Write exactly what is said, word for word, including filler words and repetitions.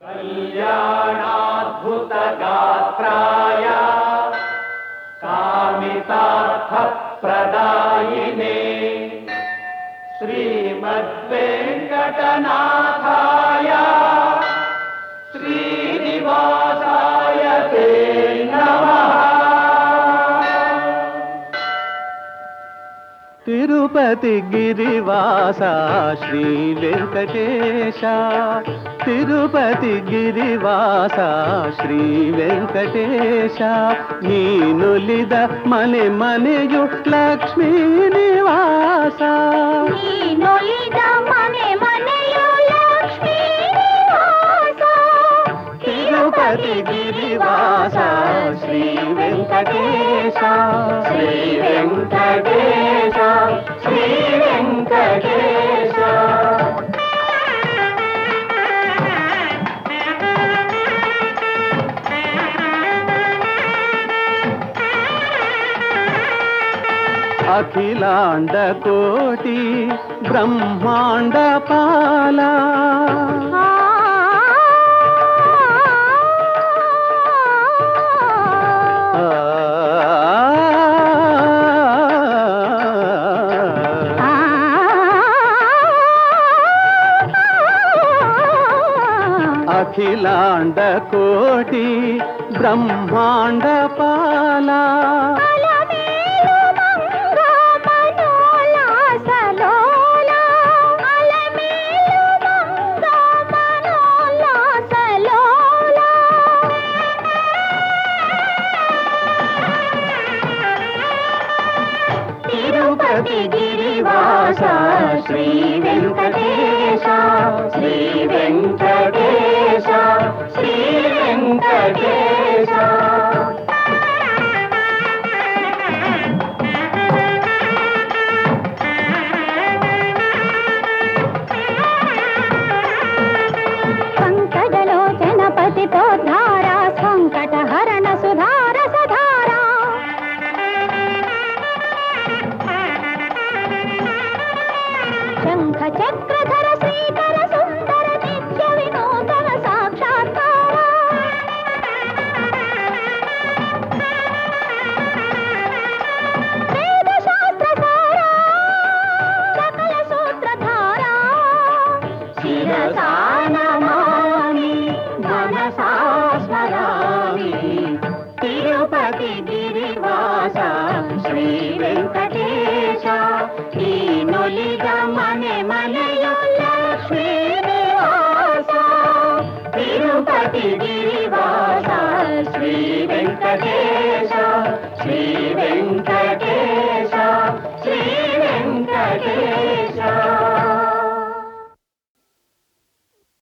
కళ్యాణాద్భుత గాత్రాయ కామితార్థ ప్రదాయినే శ్రీమద్వేంకటనాథాయ శ్రీనివాసాయ తే నమః. తిరుపతి గిరివాస శ్రీ వెంకటేశ, తిరుపతి గిరివాస శ్రీ వెంకటేశ, నీనులిద మನೆ ಮನೆಯು ಲಕ್ಷ್ಮೀ ನಿವಾಸ, ನೀನುಲಿದ ಮನೆ ಮನೆಯು ಲಕ್ಷ್ಮೀ ನಿವಾಸ, తిరుపతి గిరివాస శ్రీ వెంకటేశ, శ్రీ వెంకటేశ శ్రీ వెంకటేశ. అఖిలాండ కోటి బ్రహ్మాండ పాల, అఖిలాండ కోటి బ్రహ్మాండ పాల,